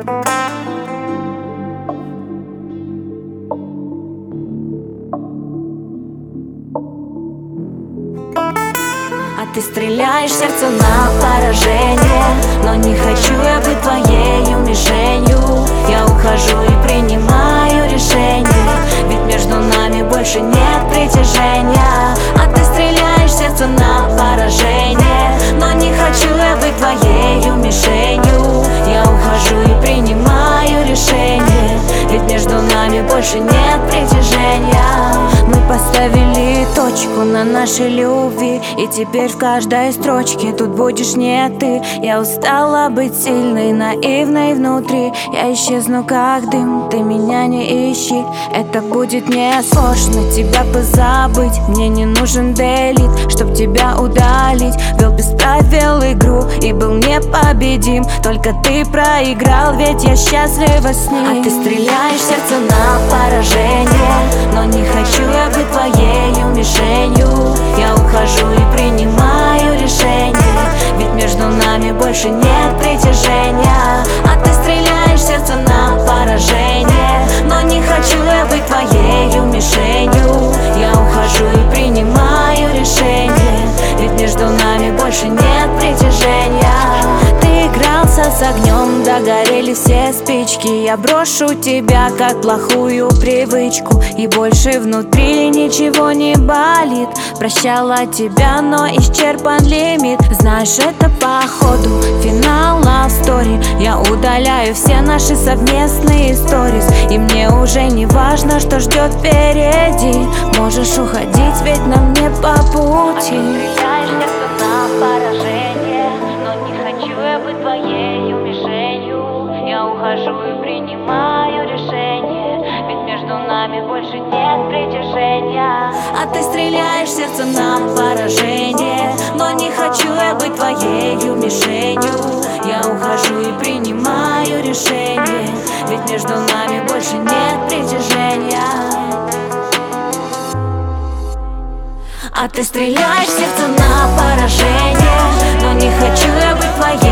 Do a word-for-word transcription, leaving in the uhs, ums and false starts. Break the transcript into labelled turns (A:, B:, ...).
A: А ты стреляешь в сердце на поражение, но не хочу я быть твоею мишенью. Я ухожу и принимаю решение, ведь между нами больше нет притяжения. А ты стреляешь в сердце на поражение, но не хочу я быть твоею мишенью. Я ухожу и принимаю решение, ведь между нами больше нет притяжения. Мы поставили точку на нашей любви, и теперь в каждой строчке тут будешь не ты. Я устала быть сильной, наивной внутри. Я исчезну как дым, ты меня не ищи. Это будет несложно тебя позабыть. Мне не нужен делит, чтоб тебя удалить. Вел без правил игру и был непобедим. Только ты проиграл, ведь я счастлива с ним. А ты стреляешь в сердце на поражение, но не хочу я быть твоею мишенью. Я ухожу и принимаю решение, ведь между нами больше нет притяжения. А ты стреляешь в сердце на поражение, но не хочу я быть твоею мишенью. Я ухожу и принимаю решение, ведь между нами больше нет притяжения. Ты игрался с огнем, догорели все спички. Я брошу тебя как плохую привычку, и больше внутри ничего не болит. Прощала тебя, но исчерпан лимит. Знаешь, это походу финал love story. Я удаляю все наши совместные сторис, и мне уже не важно, что ждет впереди. Можешь уходить, ведь нам не по пути.
B: Но не хочу я быть твоею мишенью. Я ухожу и принимаю решение, ведь между нами больше нет притяжения.
A: А ты стреляешь в сердце на поражение, но не хочу я быть твоею мишенью. Я ухожу и принимаю решение, ведь между нами больше нет притяжения. А ты стреляешь в сердце на поражение, но не хочу я быть твоей